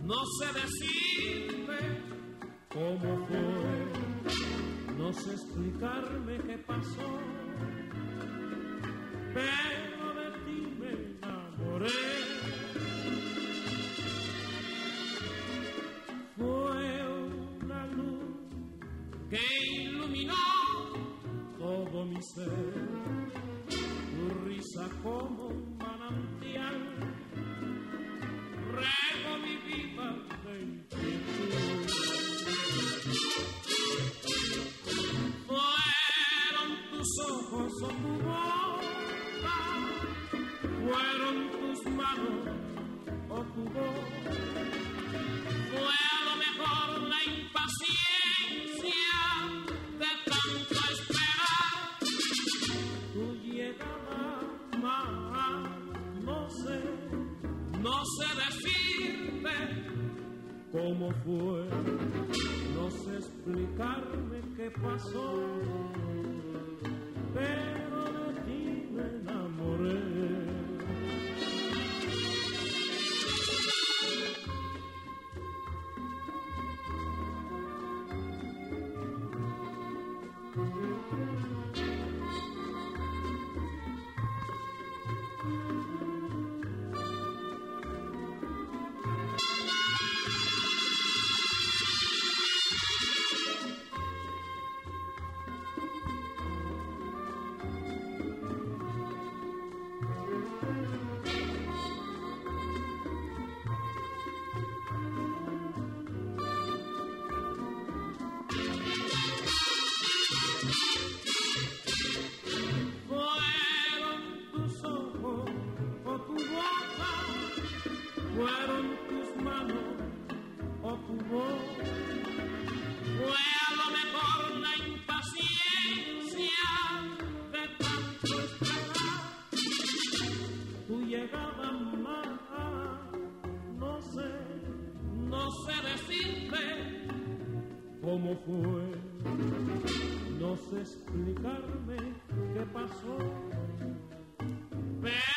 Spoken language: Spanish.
no sé decirte cómo fue, no sé explicarme qué pasó, pero de ti me enamoré. Fue una luz que iluminó todo mi ser, tu risa como un manantial regó mi vida de inquietud. Fueron tus ojos o tu boca, fueron tus manos o tu voz, fue a lo mejor la impaciencia de tanto esperar tu llegada más. No sé decirte cómo fue, no sé explicarme qué pasó, pero de ti me enamoré. Fueron tus manos o tu voz, fue a lo mejor la impaciencia de tanto esperar tu llegada más. No sé decirte cómo fue, no sé explicarme qué pasó, pero